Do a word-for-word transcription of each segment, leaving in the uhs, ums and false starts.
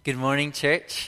Good morning, church.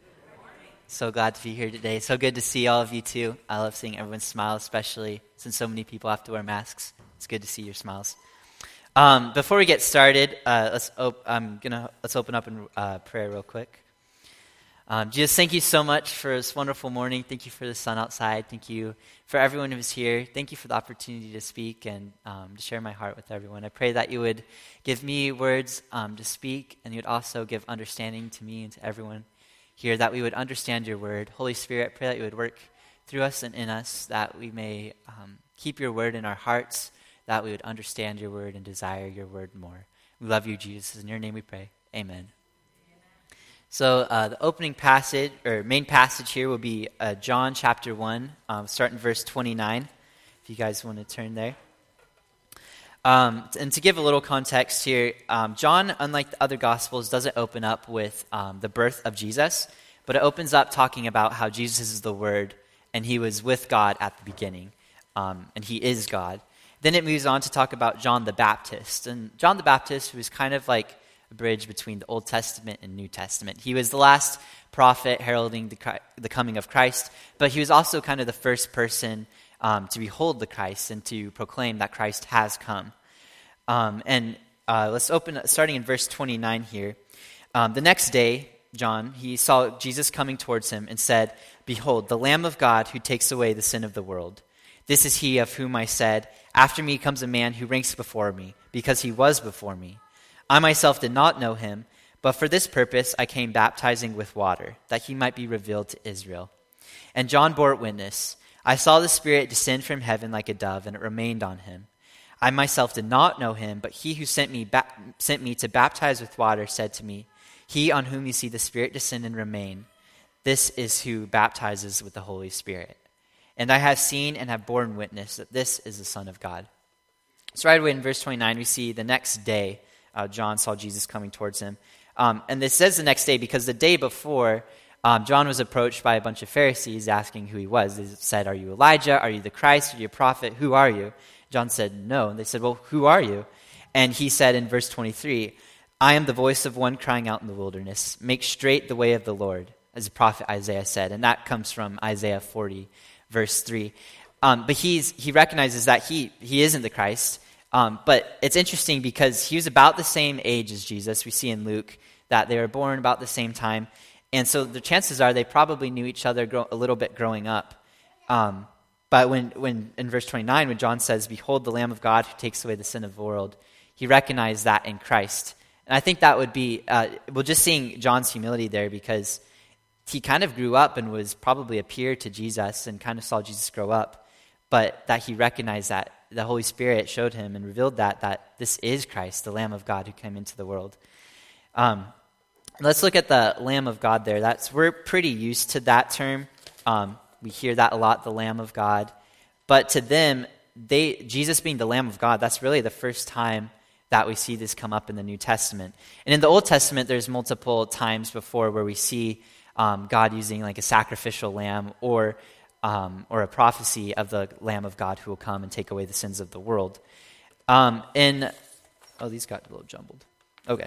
So glad to be here today. So good to see all of you too. I love seeing everyone smile, especially since so many people have to wear masks. It's good to see your smiles. Um, before we get started, uh, let's op- I'm gonna let's open up in uh, prayer real quick. Um, Jesus, thank you so much for this wonderful morning. Thank you for the sun outside. Thank you for everyone who's here. Thank you for the opportunity to speak and um, to share my heart with everyone. I pray that you would give me words um, to speak, and you would also give understanding to me and to everyone here, that we would understand your word. Holy Spirit, I pray that you would work through us and in us, that we may um, keep your word in our hearts, that we would understand your word and desire your word more. We love you, Jesus. In your name we pray. Amen. So uh, the opening passage, or main passage here will be uh, John chapter one, um, starting verse twenty-nine, if you guys want to turn there. Um, and to give a little context here, um, John, unlike the other Gospels, doesn't open up with um, the birth of Jesus, but it opens up talking about how Jesus is the Word, and he was with God at the beginning, um, and he is God. Then it moves on to talk about John the Baptist. And John the Baptist was kind of like a bridge between the Old Testament and New Testament. He was the last prophet heralding the, the coming of Christ, but he was also kind of the first person um, to behold the Christ and to proclaim that Christ has come. Um, and uh, let's open, starting in verse twenty-nine here. Um, the next day, John, he saw Jesus coming towards him and said, "Behold, the Lamb of God who takes away the sin of the world. This is he of whom I said, after me comes a man who ranks before me, because he was before me. I myself did not know him, but for this purpose I came baptizing with water, that he might be revealed to Israel." And John bore witness, "I saw the Spirit descend from heaven like a dove, and it remained on him. I myself did not know him, but he who sent me ba- sent me to baptize with water said to me, 'He on whom you see the Spirit descend and remain, this is who baptizes with the Holy Spirit. And I have seen and have borne witness that this is the Son of God.'" So right away in verse twenty-nine, we see the next day, Uh, John saw Jesus coming towards him. Um, and this says the next day because the day before, um, John was approached by a bunch of Pharisees asking who he was. They said, "Are you Elijah? Are you the Christ? Are you a prophet? Who are you?" John said, "No." And they said, "Well, who are you?" And he said in verse twenty-three, "I am the voice of one crying out in the wilderness, 'Make straight the way of the Lord,' as the prophet Isaiah said." And that comes from Isaiah forty, verse three. Um, but he's he recognizes that he he isn't the Christ. Um, but it's interesting because he was about the same age as Jesus. We see in Luke that they were born about the same time. And so the chances are they probably knew each other grow, a little bit growing up. Um, but when, when in verse twenty-nine, when John says, "Behold the Lamb of God who takes away the sin of the world," he recognized that in Christ. And I think that would be, uh, well, just seeing John's humility there, because he kind of grew up and was probably a peer to Jesus and kind of saw Jesus grow up, but that he recognized that the Holy Spirit showed him and revealed that, that this is Christ, the Lamb of God who came into the world. Um, let's look at the Lamb of God there. That's we're pretty used to that term. Um, we hear that a lot, the Lamb of God. But to them, they Jesus being the Lamb of God, that's really the first time that we see this come up in the New Testament. And in the Old Testament, there's multiple times before where we see um, God using like a sacrificial lamb or Um, or a prophecy of the Lamb of God who will come and take away the sins of the world. Um, in oh, these got a little jumbled. Okay.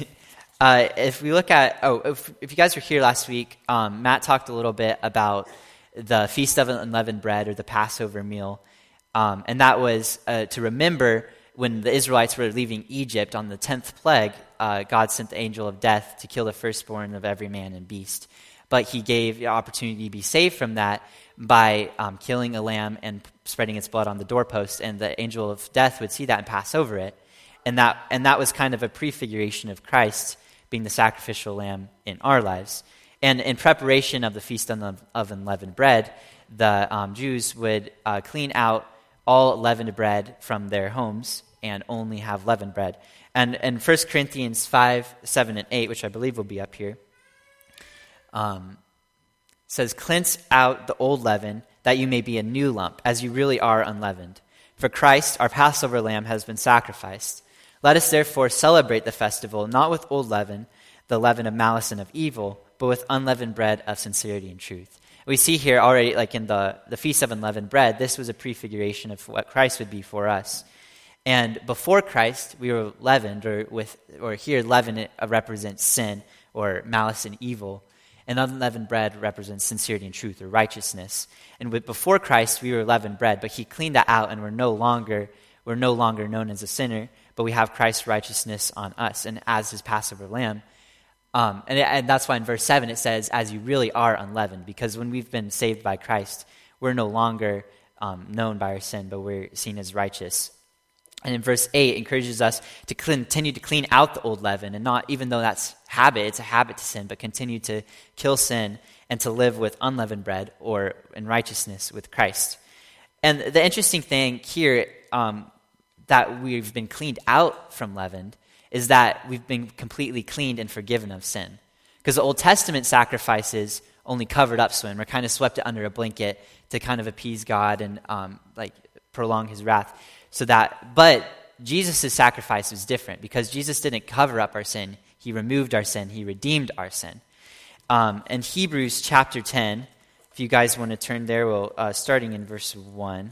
uh, if we look at oh, if, if you guys were here last week, um, Matt talked a little bit about the Feast of Unleavened Bread, or the Passover meal, um, and that was uh, to remember when the Israelites were leaving Egypt on the tenth plague. Uh, God sent the angel of death to kill the firstborn of every man and beast, but He gave the opportunity to be saved from that by um, killing a lamb and spreading its blood on the doorpost, and the angel of death would see that and pass over it. And that and that was kind of a prefiguration of Christ being the sacrificial lamb in our lives. And in preparation of the Feast of Unleavened Bread, the um, Jews would uh, clean out all leavened bread from their homes and only have leavened bread. And in First Corinthians five, seven, and eight, which I believe will be up here, um, says, "Cleanse out the old leaven, that you may be a new lump, as you really are unleavened. For Christ, our Passover lamb, has been sacrificed. Let us therefore celebrate the festival, not with old leaven, the leaven of malice and of evil, but with unleavened bread of sincerity and truth." We see here already, like in the, the Feast of Unleavened Bread, this was a prefiguration of what Christ would be for us. And before Christ, we were leavened, or with, or here leaven it represents sin, or malice and evil. And unleavened bread represents sincerity and truth or righteousness. And with, before Christ, we were leavened bread, but he cleaned that out, and we're no longer we're no longer known as a sinner, but we have Christ's righteousness on us, and as his Passover lamb. Um, and, and that's why in verse seven it says, as you really are unleavened, because when we've been saved by Christ, we're no longer um, known by our sin, but we're seen as righteous. And in verse eight, it encourages us to continue to clean out the old leaven, and not, even though that's habit, it's a habit to sin, but continue to kill sin and to live with unleavened bread or in righteousness with Christ. And the interesting thing here, um, that we've been cleaned out from leavened, is that we've been completely cleaned and forgiven of sin. Because the Old Testament sacrifices only covered up sin. We're kind of swept it under a blanket to kind of appease God and um, like prolong his wrath. So that, but Jesus' sacrifice was different, because Jesus didn't cover up our sin. He removed our sin. He redeemed our sin. Um, in Hebrews chapter ten, if you guys want to turn there, we'll uh, starting in verse one.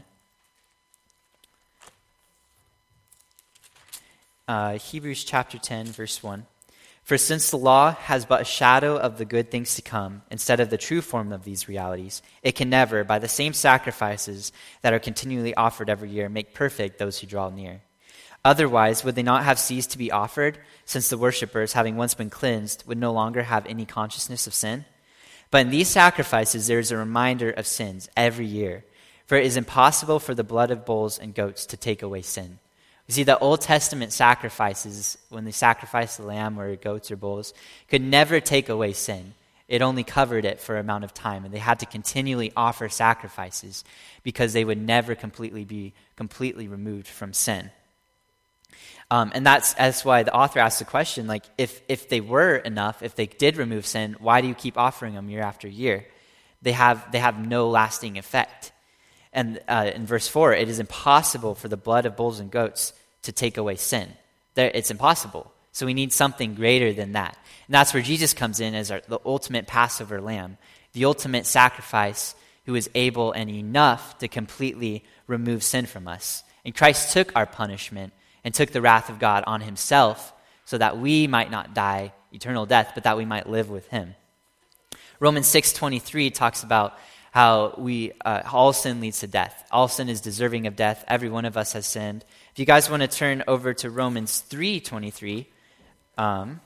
Uh, Hebrews chapter ten, verse one. For since the law has but a shadow of the good things to come, instead of the true form of these realities, it can never, by the same sacrifices that are continually offered every year, make perfect those who draw near. Otherwise, would they not have ceased to be offered, since the worshippers, having once been cleansed, would no longer have any consciousness of sin? But in these sacrifices there is a reminder of sins every year, for it is impossible for the blood of bulls and goats to take away sin. You see, the Old Testament sacrifices, when they sacrificed the lamb or goats or bulls, could never take away sin. It only covered it for an amount of time, and they had to continually offer sacrifices because they would never completely be completely removed from sin. Um, and that's, that's why the author asks the question, like, if, if they were enough, if they did remove sin, why do you keep offering them year after year? They have, they have no lasting effect. And uh, in verse four, it is impossible for the blood of bulls and goats to take away sin. There, it's impossible. So we need something greater than that. And that's where Jesus comes in as our, the ultimate Passover lamb, the ultimate sacrifice, who is able and enough to completely remove sin from us. And Christ took our punishment and took the wrath of God on himself so that we might not die eternal death, but that we might live with him. Romans six twenty-three talks about how we uh, all sin leads to death. All sin is deserving of death. Every one of us has sinned. If you guys want to turn over to Romans three twenty-three, um,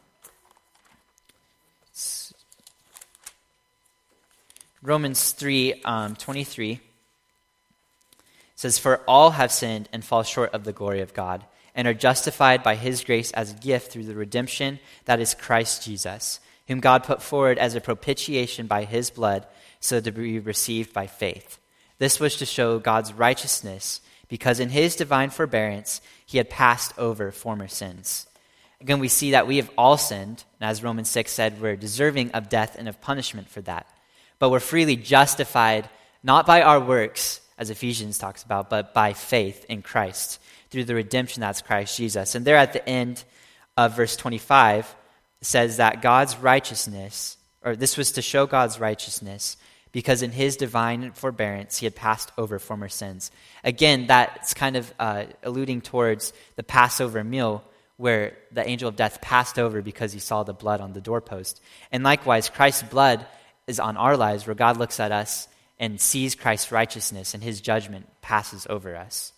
Romans three um, twenty-three says, "For all have sinned and fall short of the glory of God, and are justified by his grace as a gift through the redemption that is Christ Jesus, whom God put forward as a propitiation by his blood, so to be received by faith. This was to show God's righteousness, because in his divine forbearance he had passed over former sins." Again, we see that we have all sinned, and as Romans six said, we're deserving of death and of punishment for that. But we're freely justified, not by our works, as Ephesians talks about, but by faith in Christ, through the redemption that's Christ Jesus. And there at the end of verse twenty-five, it says that God's righteousness, or this was to show God's righteousness, because in his divine forbearance he had passed over former sins. Again, that's kind of uh, alluding towards the Passover meal, where the angel of death passed over because he saw the blood on the doorpost. And likewise, Christ's blood is on our lives, where God looks at us and sees Christ's righteousness, and his judgment passes over us.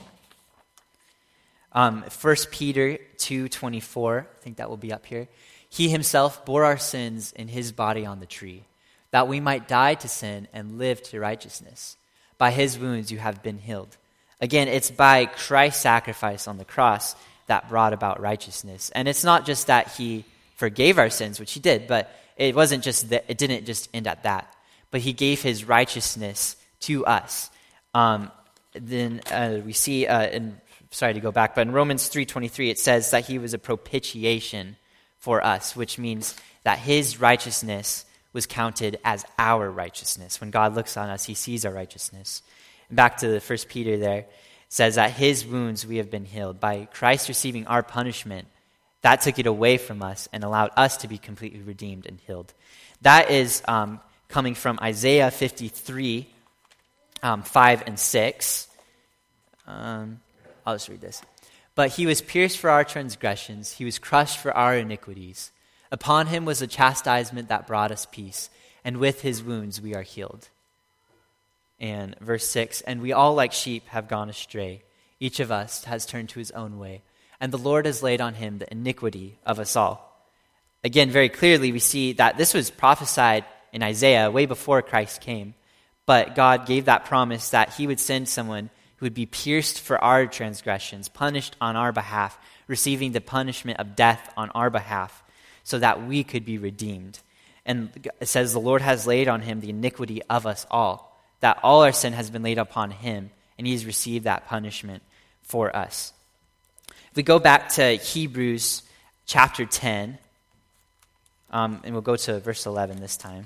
Um, First Peter two twenty-four, I think that will be up here. "He himself bore our sins in his body on the tree, that we might die to sin and live to righteousness. By his wounds you have been healed." Again, it's by Christ's sacrifice on the cross that brought about righteousness. And it's not just that he forgave our sins, which he did, but it wasn't just that, it didn't just end at that. But he gave his righteousness to us. Um, then uh, we see, uh, in, sorry to go back, but in Romans three twenty-three, it says that he was a propitiation for us, which means that his righteousness was counted as our righteousness. When God looks on us, he sees our righteousness. And back to the First Peter there, it says that his wounds we have been healed. By Christ receiving our punishment, that took it away from us and allowed us to be completely redeemed and healed. That is um, coming from Isaiah fifty-three, um, five and six. Um, I'll just read this. "But he was pierced for our transgressions, he was crushed for our iniquities. Upon him was the chastisement that brought us peace, and with his wounds we are healed. And verse six, and we all like sheep have gone astray. Each of us has turned to his own way, and the Lord has laid on him the iniquity of us all. Again, very clearly we see that this was prophesied in Isaiah way before Christ came. But God gave that promise that he would send someone who would be pierced for our transgressions, punished on our behalf, receiving the punishment of death on our behalf, so that we could be redeemed. And it says the Lord has laid on him the iniquity of us all, that all our sin has been laid upon him, and he's received that punishment for us. If we go back to Hebrews chapter ten, um, and we'll go to verse eleven this time.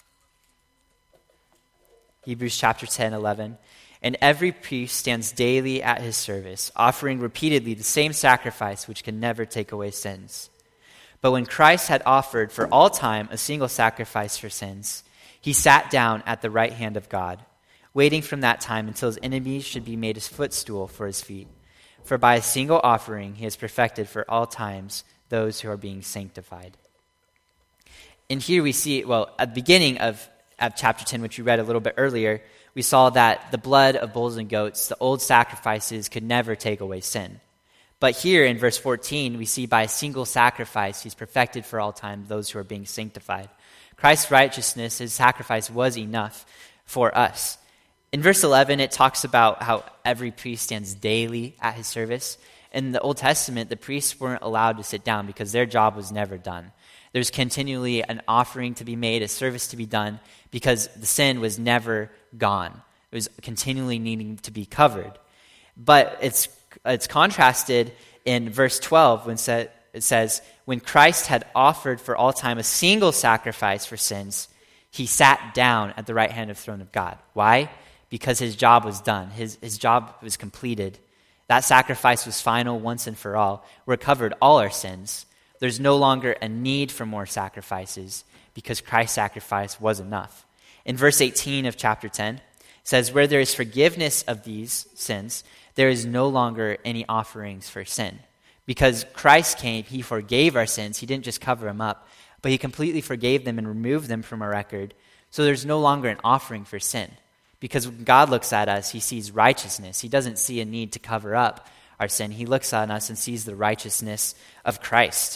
Hebrews chapter ten, eleven. And every priest stands daily at his service, offering repeatedly the same sacrifice which can never take away sins. But when Christ had offered for all time a single sacrifice for sins, he sat down at the right hand of God, waiting from that time until his enemies should be made his footstool for his feet. For by a single offering he has perfected for all times those who are being sanctified. And here we see, well, at the beginning of, of chapter ten, which we read a little bit earlier, we saw that the blood of bulls and goats, the old sacrifices, could never take away sin. But here in verse fourteen, we see by a single sacrifice, he's perfected for all time those who are being sanctified. Christ's righteousness, his sacrifice, was enough for us. In verse eleven, it talks about how every priest stands daily at his service. In the Old Testament, the priests weren't allowed to sit down because their job was never done. There's continually an offering to be made, a service to be done, because the sin was never gone. It was continually needing to be covered. But it's it's contrasted in verse twelve when it says, when Christ had offered for all time a single sacrifice for sins, he sat down at the right hand of the throne of God. Why? Because his job was done. His, his job was completed. That sacrifice was final once and for all, where it covered all our sins. There's no longer a need for more sacrifices because Christ's sacrifice was enough. In verse eighteen of chapter ten, it says, where there is forgiveness of these sins, there is no longer any offerings for sin. Because Christ came, he forgave our sins. He didn't just cover them up, but he completely forgave them and removed them from our record. So there's no longer an offering for sin. Because when God looks at us, he sees righteousness. He doesn't see a need to cover up our sin. He looks on us and sees the righteousness of Christ.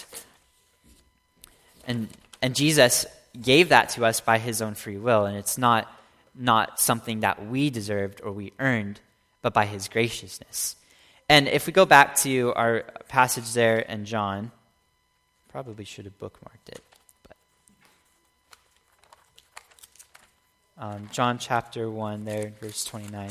And and Jesus gave that to us by his own free will, and it's not not something that we deserved or we earned, but by his graciousness. And if we go back to our passage there in John, probably should have bookmarked it. But um, John chapter one there, verse twenty-nine.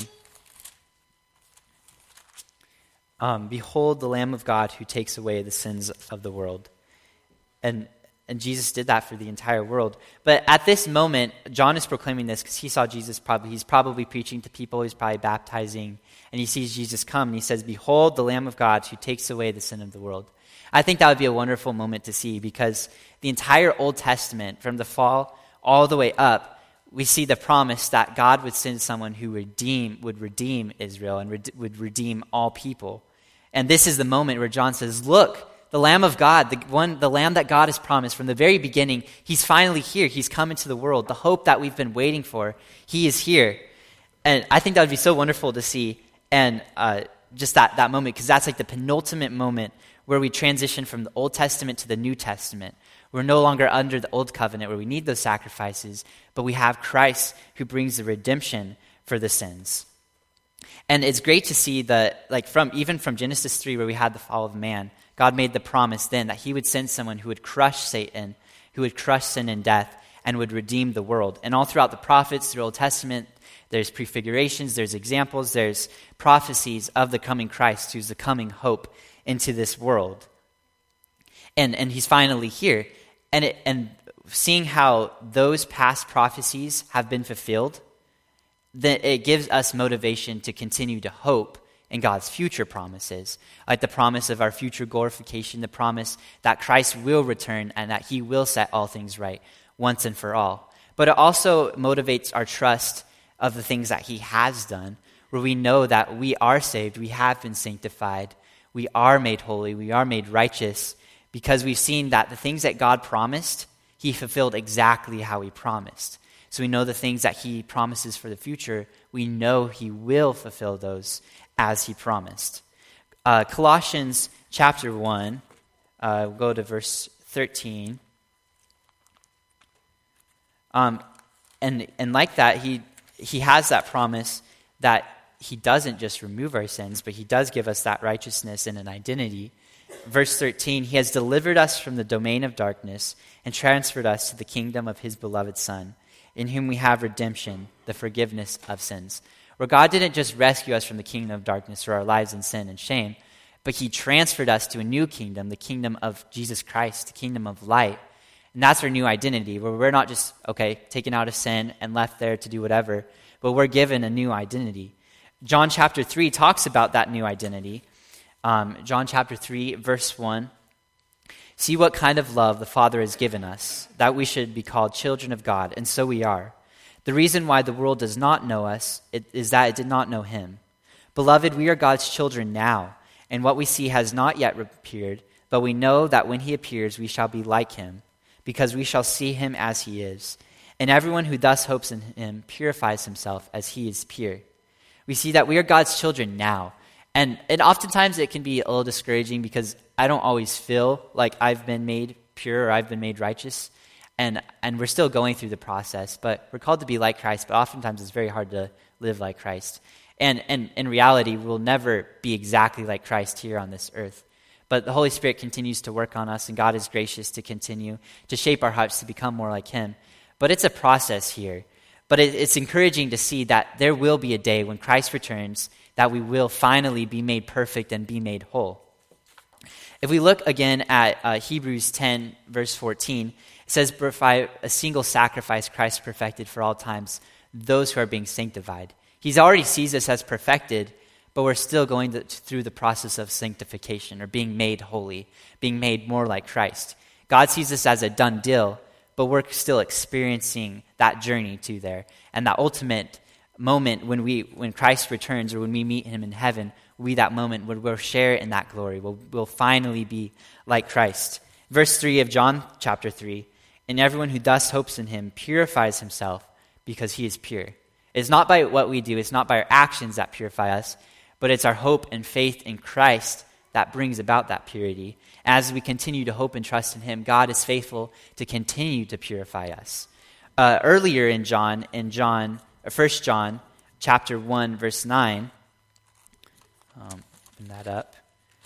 Um, Behold the Lamb of God who takes away the sins of the world. And and Jesus did that for the entire world. But at this moment, John is proclaiming this because he saw Jesus probably, he's probably preaching to people, he's probably baptizing, and he sees Jesus come, and he says, behold the Lamb of God who takes away the sin of the world. I think that would be a wonderful moment to see, because the entire Old Testament, from the fall all the way up, we see the promise that God would send someone who redeem, would redeem Israel and re- would redeem all people. And this is the moment where John says, look, the Lamb of God, the one, the Lamb that God has promised from the very beginning, he's finally here. He's come into the world. The hope that we've been waiting for, he is here. And I think that would be so wonderful to see. And uh, just that, that moment, because that's like the penultimate moment where we transition from the Old Testament to the New Testament. We're no longer under the Old Covenant where we need those sacrifices, but we have Christ who brings the redemption for the sins. And it's great to see that, like from even from Genesis three, where we had the fall of man, God made the promise then that he would send someone who would crush Satan, who would crush sin and death, and would redeem the world. And all throughout the prophets, through the Old Testament, there's prefigurations, there's examples, there's prophecies of the coming Christ, who's the coming hope into this world. And and he's finally here. And it, and seeing how those past prophecies have been fulfilled, then it gives us motivation to continue to hope in God's future promises, like the promise of our future glorification, the promise that Christ will return and that he will set all things right once and for all. But it also motivates our trust of the things that he has done, where we know that we are saved, we have been sanctified, we are made holy, we are made righteous because we've seen that the things that God promised, he fulfilled exactly how he promised. So we know the things that he promises for the future, we know he will fulfill those as he promised. Uh, Colossians chapter one, uh, we'll go to verse thirteen. Um, and and like that, he he has that promise that he doesn't just remove our sins, but he does give us that righteousness and an identity. Verse thirteen, he has delivered us from the domain of darkness and transferred us to the kingdom of his beloved Son, in whom we have redemption, the forgiveness of sins. Where God didn't just rescue us from the kingdom of darkness or our lives in sin and shame, but he transferred us to a new kingdom, the kingdom of Jesus Christ, the kingdom of light. And that's our new identity, where we're not just, okay, taken out of sin and left there to do whatever, but we're given a new identity. John chapter three talks about that new identity. Um, John chapter three, verse one. See what kind of love the Father has given us, that we should be called children of God, and so we are. The reason why the world does not know us it, is that it did not know him. Beloved, we are God's children now, and what we see has not yet appeared, but we know that when he appears, we shall be like him, because we shall see him as he is. And everyone who thus hopes in him purifies himself as he is pure. We see that we are God's children now. And, and oftentimes it can be a little discouraging because I don't always feel like I've been made pure or I've been made righteous. And and we're still going through the process, but we're called to be like Christ, but oftentimes it's very hard to live like Christ. And, and in reality, we'll never be exactly like Christ here on this earth. But the Holy Spirit continues to work on us, and God is gracious to continue to shape our hearts to become more like him. But it's a process here. But it, it's encouraging to see that there will be a day when Christ returns that we will finally be made perfect and be made whole. If we look again at uh, Hebrews ten, verse fourteen, it says, by a single sacrifice Christ perfected for all times those who are being sanctified. He's already sees us as perfected, but we're still going to, through the process of sanctification or being made holy, being made more like Christ. God sees us as a done deal, but we're still experiencing that journey to there. And that ultimate moment when we when Christ returns or when we meet him in heaven, will be that moment where we'll share in that glory. We'll, we'll finally be like Christ. Verse three of John chapter three, and everyone who thus hopes in him purifies himself because he is pure. It's not by what we do, it's not by our actions that purify us, but it's our hope and faith in Christ that brings about that purity. As we continue to hope and trust in him, God is faithful to continue to purify us. Uh, earlier in John, in John, First John chapter one, verse nine, um, open that up.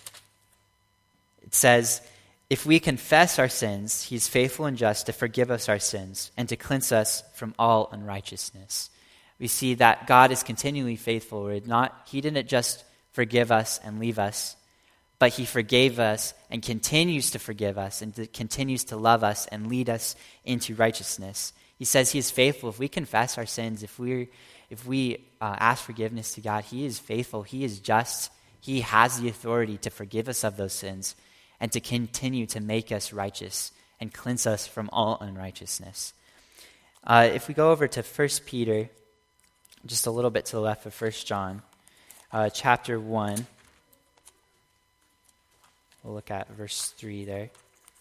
It says, if we confess our sins, he is faithful and just to forgive us our sins and to cleanse us from all unrighteousness. We see that God is continually faithful. We're not, he didn't just forgive us and leave us, but he forgave us and continues to forgive us and to, continues to love us and lead us into righteousness. He says he is faithful. If we confess our sins, if we if we uh, ask forgiveness to God, he is faithful. He is just. He has the authority to forgive us of those sins and to continue to make us righteous and cleanse us from all unrighteousness. Uh, if we go over to First Peter, just a little bit to the left of First John, uh, chapter one, we'll look at verse three there.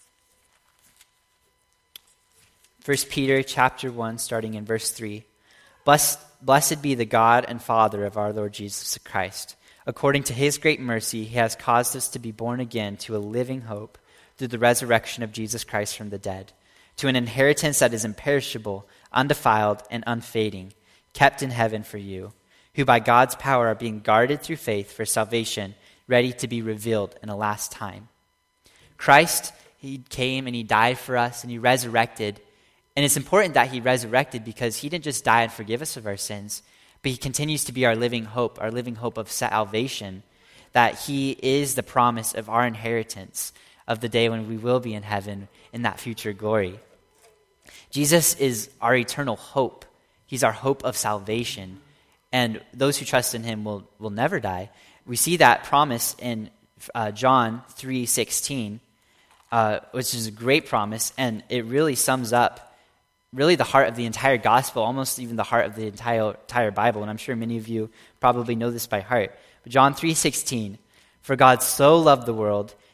First Peter chapter one, starting in verse three. Blessed, blessed be the God and Father of our Lord Jesus Christ. According to his great mercy, he has caused us to be born again to a living hope through the resurrection of Jesus Christ from the dead, to an inheritance that is imperishable, undefiled, and unfading, kept in heaven for you, who by God's power are being guarded through faith for salvation, ready to be revealed in a last time. Christ, he came and he died for us and he resurrected. And it's important that he resurrected because he didn't just die and forgive us of our sins, but he continues to be our living hope, our living hope of salvation, that he is the promise of our inheritance of the day when we will be in heaven in that future glory. Jesus is our eternal hope. He's our hope of salvation. And those who trust in him will, will never die. We see that promise in uh, John three sixteen, uh, which is a great promise, and it really sums up really the heart of the entire gospel, almost even the heart of the entire entire Bible. And I'm sure many of you probably know this by heart. But John three sixteen, for God so loved the world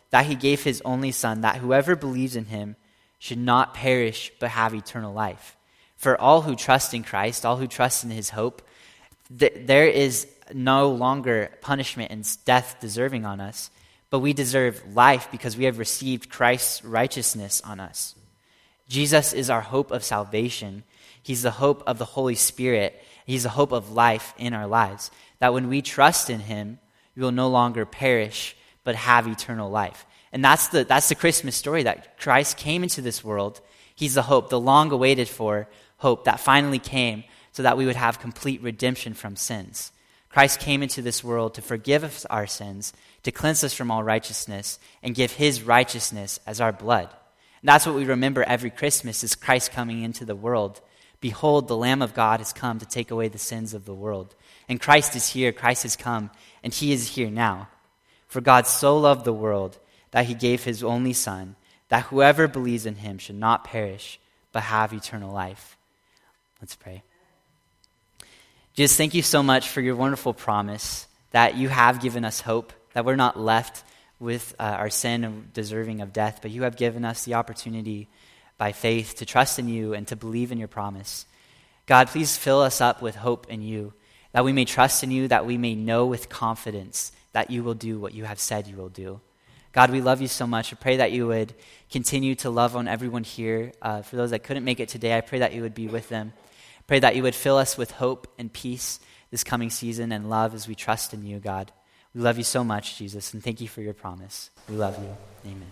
that he gave his only Son, that whoever believes in him should not perish but have eternal life. For all who trust in Christ, all who trust in his hope, th- there is no longer punishment and death deserving on us, but we deserve life because we have received Christ's righteousness on us. Jesus is our hope of salvation. He's the hope of the Holy Spirit. He's the hope of life in our lives, that when we trust in him, we will no longer perish but have eternal life. And that's the that's the Christmas story, that Christ came into this world. He's the hope, the long-awaited for hope that finally came so that we would have complete redemption from sins. Christ came into this world to forgive us our sins, to cleanse us from all righteousness, and give his righteousness as our blood. And that's what we remember every Christmas, is Christ coming into the world. Behold, the Lamb of God has come to take away the sins of the world. And Christ is here, Christ has come, and he is here now. For God so loved the world that he gave his only Son, that whoever believes in him should not perish, but have eternal life. Let's pray. Jesus, thank you so much for your wonderful promise that you have given us hope, that we're not left with uh, our sin and deserving of death, but you have given us the opportunity by faith to trust in you and to believe in your promise. God, please fill us up with hope in you, that we may trust in you, that we may know with confidence that you will do what you have said you will do. God, we love you so much. I pray that you would continue to love on everyone here. Uh, for those that couldn't make it today, I pray that you would be with them. Pray that you would fill us with hope and peace this coming season and love as we trust in you, God. We love you so much, Jesus, and thank you for your promise. We love you. Amen.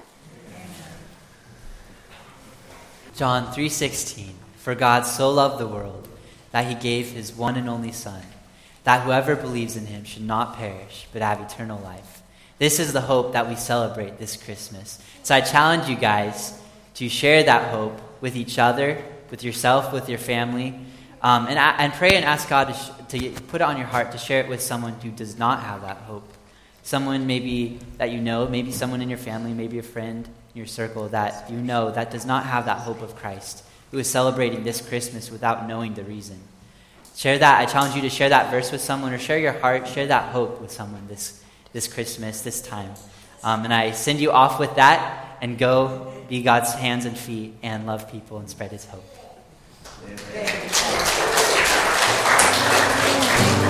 John three sixteen, for God so loved the world that he gave his one and only Son, that whoever believes in him should not perish, but have eternal life. This is the hope that we celebrate this Christmas. So I challenge you guys to share that hope with each other, with yourself, with your family, um, and, and pray and ask God to, sh- to put it on your heart to share it with someone who does not have that hope. Someone maybe that you know, maybe someone in your family, maybe a friend in your circle that you know that does not have that hope of Christ, who is celebrating this Christmas without knowing the reason. Share that. I challenge you to share that verse with someone, or share your heart, share that hope with someone this this Christmas, this time. Um, and I send you off with that, and go be God's hands and feet and love people and spread his hope. Amen.